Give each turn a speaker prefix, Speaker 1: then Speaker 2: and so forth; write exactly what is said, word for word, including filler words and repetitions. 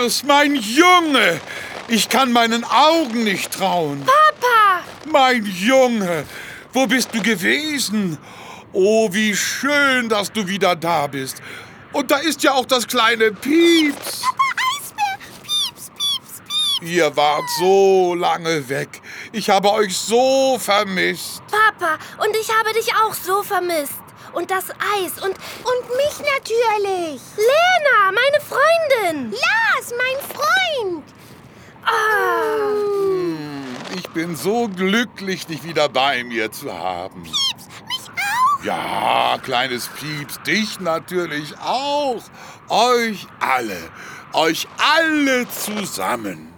Speaker 1: Lars, mein Junge! Ich kann meinen Augen nicht trauen.
Speaker 2: Papa!
Speaker 1: Mein Junge, wo bist du gewesen? Oh, wie schön, dass du wieder da bist. Und da ist ja auch das kleine Pieps.
Speaker 2: Papa, Eisbär! Pieps, Pieps, Pieps!
Speaker 1: Ihr wart so lange weg. Ich habe euch so vermisst.
Speaker 2: Papa, und ich habe dich auch so vermisst. Und das Eis und... Und mich natürlich. Lena, meine Freundin. Lars, mein Freund. Ah.
Speaker 1: Ich bin so glücklich, dich wieder bei mir zu haben.
Speaker 2: Pieps, mich auch.
Speaker 1: Ja, kleines Pieps, dich natürlich auch. Euch alle. Euch alle zusammen.